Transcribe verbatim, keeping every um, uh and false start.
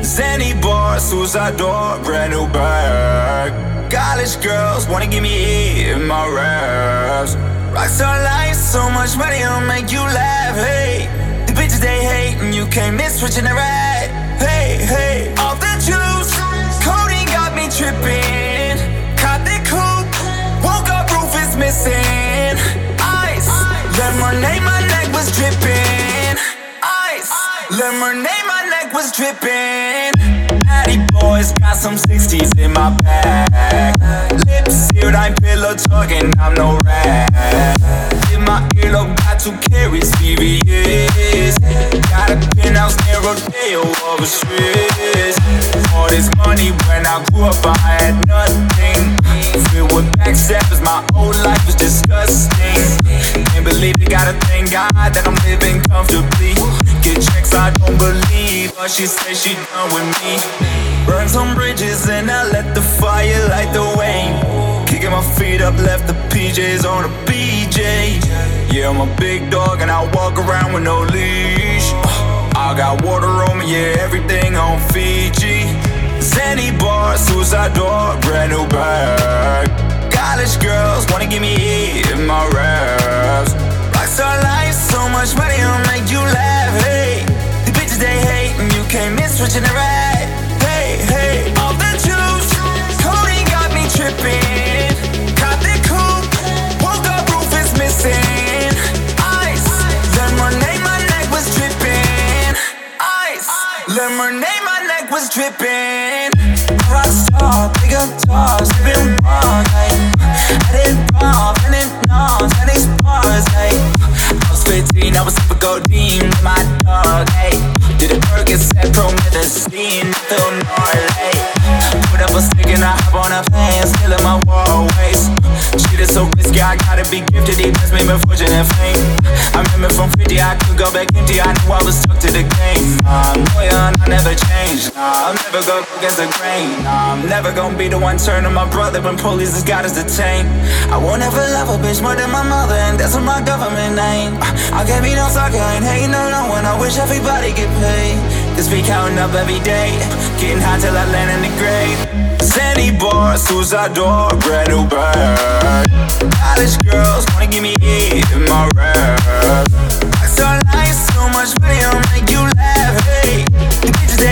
Zanny bar, suicide door, brand new bag. College girls wanna give me head in my raps. Rockstar life, so much money, it'll make you laugh. Hey, the bitches they hate, and you can't miss switching the ride. Hey, hey, off the juice, codeine got me tripping. Caught the coupe, woke up, roof is missing. Ice, lemonade, my neck was dripping. Ice, lemonade, my neck was dripping. Addy boys got some sixties in my bag. Lips sealed, I'm pillow talking, I'm no rat. In my earlobe, got two carries, V V S. Got a penthouse near Rodeo of a Swiss. All this money when I grew up, I had nothing. Filled with backstabbers, my whole life was disgusting. Can't believe it, gotta thank God that I'm living comfortably. Get checks, I don't believe, but she said she done with me. Burn some bridges and I let the fire light the way. Kicking my feet up, left the P Js on a B J. Yeah, I'm a big dog and I walk around with no leash. I got water on me, yeah, everything on Fiji. Zanny bar, suicide door, brand new bag. College girls wanna give me head in my raps. Rockstar life, so much money, it'll make you laugh. Hey, the bitches they hate, and you can't miss switching the ride. Hey, hey, off the juice, codeine got me tripping. Caught the coupe, woke up, roof is missing. Ice, lemonade, my neck was dripping. Ice, lemonade, my neck was dripping. Rockstar, big guitars, sipping bars, ayy. I didn't rob, and it knows, and these bars, ayy. I was fifteen, I was super codeine with my dog, ayy. Did a Percocet, promethazine, feel gnarly. Put up a stick and I hop on a plane, still in my wall waist. Shit is so risky, I gotta be gifted. He blessed me with fortune and fame. I remember from fifty, I could go back empty. I knew I was stuck to the game. Nah, I'm loyal and I never change. Nah, I'll never go against the grain. Nah, I'm never gonna be the one turning my brother when police has got us detained. I won't ever love a bitch more than my mother, and that's what my government name. I can't be no sucker, I ain't hating on no one. I wish everybody get paid. This be counting up every day, getting high till I land in the grave. Zanny bar, suicide door, brand new bag. College girls wanna give me head in my rap. I saw life, so much money, I'll make you laugh. Hey, the bitches